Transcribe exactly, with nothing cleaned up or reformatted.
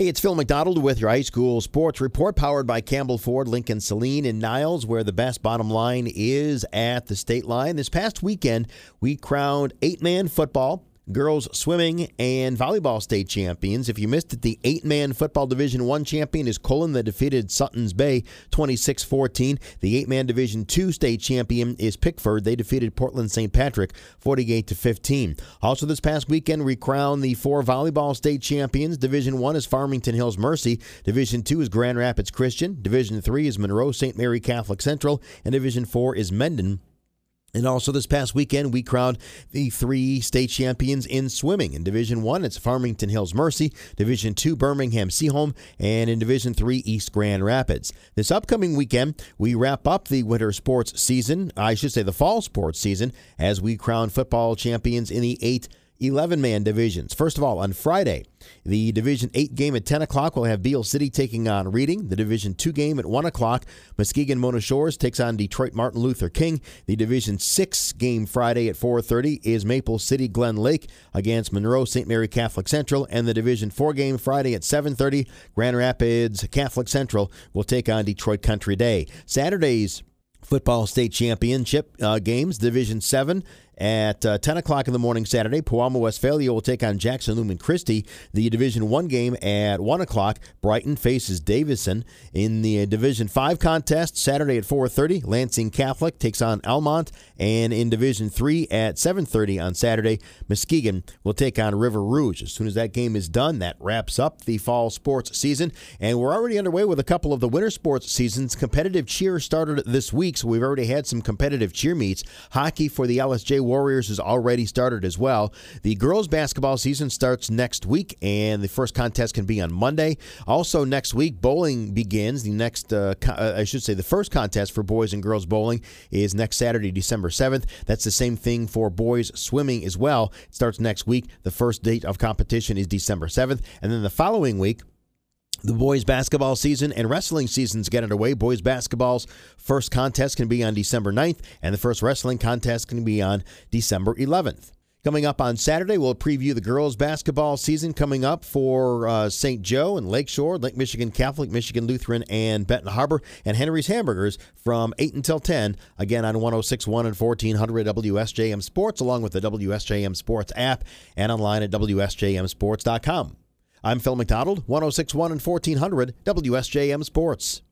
Hey, it's Phil McDonald with your high school sports report, powered by Campbell Ford, Lincoln, Saline, and Niles, where the best bottom line is at the state line. This past weekend, we crowned eight-man football, girls swimming, and volleyball state champions. If you missed it, the eight-man football Division One champion is Cullen that defeated Suttons Bay twenty-six fourteen. The eight-man Division Two state champion is Pickford. They defeated Portland Saint Patrick forty-eight to fifteen. Also this past weekend, we crowned the four volleyball state champions. Division One is Farmington Hills Mercy. Division Two is Grand Rapids Christian. Division Three is Monroe Saint Mary Catholic Central. And Division Four is Mendon. And also this past weekend, we crowned the three state champions in swimming. In Division One, it's Farmington Hills Mercy. Division Two, Birmingham Seaholm. And in Division Three, East Grand Rapids. This upcoming weekend, we wrap up the winter sports season, I should say the fall sports season, as we crown football champions in the eight eleven-man divisions. First of all, on Friday, the Division eight game at ten o'clock will have Beale City taking on Reading. The Division two game at one o'clock, Muskegon Mona Shores takes on Detroit Martin Luther King. The Division six game Friday at four thirty is Maple City Glen Lake against Monroe Saint Mary Catholic Central. And the Division four game Friday at seven thirty, Grand Rapids Catholic Central will take on Detroit Country Day. Saturday's football state championship uh, games, Division seven at uh, ten o'clock in the morning Saturday. Powama Westphalia will take on Jackson Lumen Christi. The Division one game at one o'clock, Brighton faces Davison. In the uh, Division five contest, Saturday at four thirty, Lansing Catholic takes on Almont. And in Division three at seven thirty on Saturday, Muskegon will take on River Rouge. As soon as that game is done, that wraps up the fall sports season. And we're already underway with a couple of the winter sports seasons. Competitive cheer started this week, so we've already had some competitive cheer meets. Hockey for the L S J Warriors has already started as well. The girls basketball season starts next week, and the first contest can be on Monday. Also next week, bowling begins. The next, uh, co- uh, I should say, the first contest for boys and girls bowling is next Saturday, December seventh. That's the same thing for boys swimming as well. It starts next week. The first date of competition is December seventh, and then the following week, the boys basketball season and wrestling seasons get underway. Boys basketball's first contest can be on December ninth, and the first wrestling contest can be on December eleventh. Coming up on Saturday, we'll preview the girls basketball season coming up for uh, Saint Joe and Lakeshore, Lake Michigan Catholic, Michigan Lutheran, and Benton Harbor, and Henry's Hamburgers from eight until ten, again on one oh six point one and fourteen hundred W S J M Sports, along with the W S J M Sports app and online at W S J M sports dot com. I'm Phil McDonald, one oh six point one and fourteen hundred W S J M Sports.